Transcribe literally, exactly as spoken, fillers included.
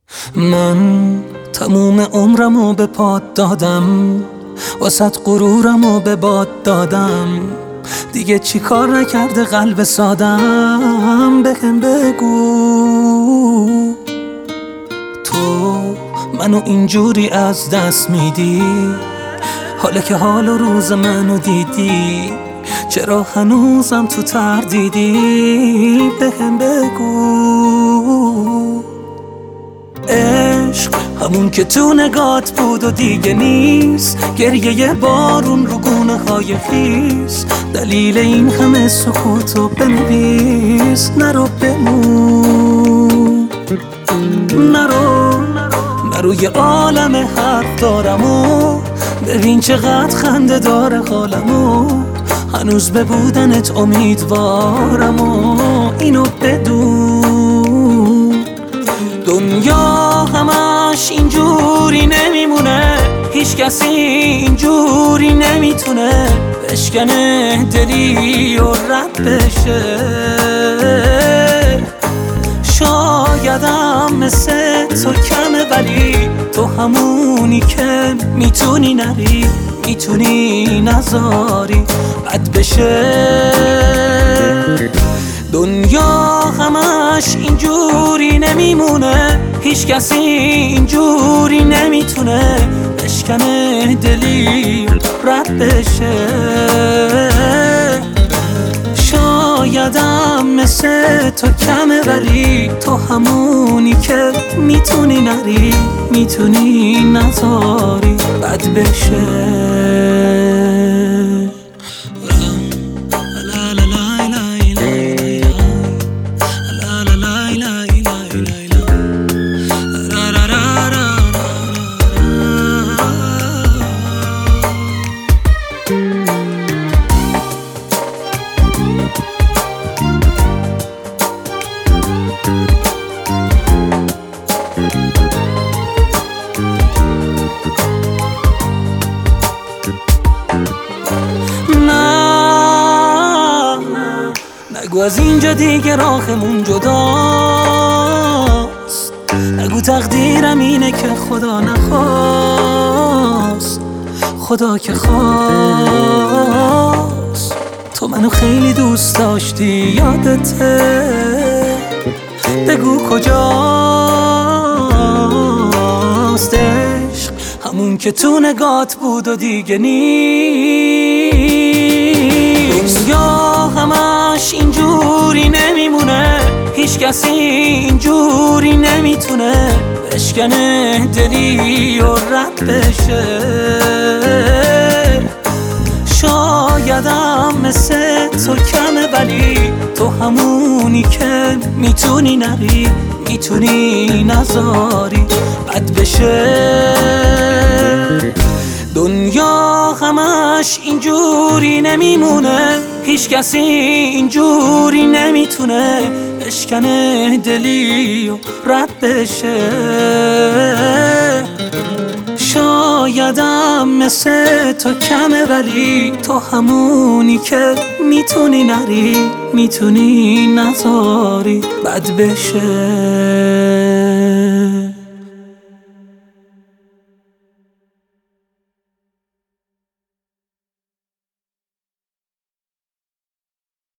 من تموم عمرمو به پات دادم، واسط غرورمو به باد دادم. دیگه چی کار نکرده قلب سادم؟ بهم بگو تو منو اینجوری از دست میدی، حالا که حال و روز منو دیدی، چرا هنوزم تو تردیدی؟ بهم بگو عشق همون که تو نگات بود و دیگه نیست، گریه بارون رو گونه های خیس، دلیل این همه سکوتو بنویس. نرو بمون، نرو نرو یه عالم حرف دارم و ببین چقدر خنده داره حالمو، هنوز به بودنت امیدوارم و اینو بدون. دنیا همش اینجوری نمیمونه، هیچ کسی اینجوری نمیتونه بشکنه دلی و رد بشه. شایدم مثل تو کمه، ولی تو همونی که میتونی نری، میتونی نذاری بد بشه. دنیا همش اینجوری نمیمونه، هیچ کسی اینجوری نمیتونه بشکنه دلی رد بشه. شایدم مثل تو کمه، ولی تو همونی که میتونی نری، میتونی نذاری بد بشه. نگو از اینجا دیگه راهمون جداست، نگو تقدیرم اینه که خدا نخواست، خدا که خواست. تو منو خیلی دوست داشتی یادته، بگو کجاست عشق همون که تو نگات بود و دیگه نیست. دنیا همش اینجوری نمیمونه، هیچ کسی اینجوری نمیتونه بشکنه دلی و رد بشه. شایدم مثل تو کمه، ولی تو همونی که میتونی نری، میتونی نذاری بد بشه. دنیا همش اینجوری نمیمونه، هیچ کسی اینجوری نمیتونه بشکنه دلی و رد بشه. شایدم مثل تو کمه، ولی تو همونی که میتونی نری، میتونی نذاری بد بشه.